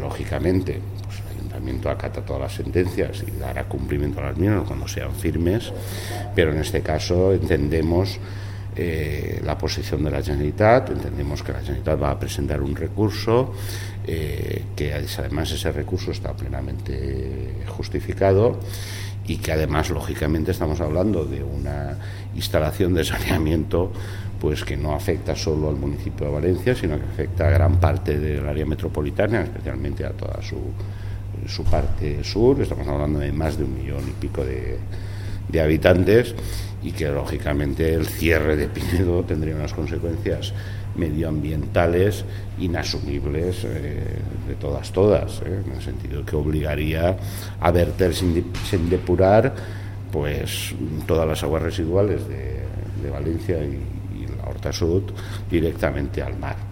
lógicamente pues el Ayuntamiento acata todas las sentencias y dará cumplimiento a las mismas cuando sean firmes, pero en este caso entendemos la posición de la Generalitat, entendemos que la Generalitat va a presentar un recurso, que además ese recurso está plenamente justificado y que además lógicamente estamos hablando de una instalación de saneamiento pues que no afecta solo al municipio de Valencia, sino que afecta a gran parte del área metropolitana, especialmente a toda su parte sur. Estamos hablando de más de 1,5 millones de habitantes, y que lógicamente el cierre de Pinedo tendría unas consecuencias medioambientales inasumibles de todas, en el sentido que obligaría a verter sin depurar pues todas las aguas residuales de Valencia y la Horta Sud directamente al mar.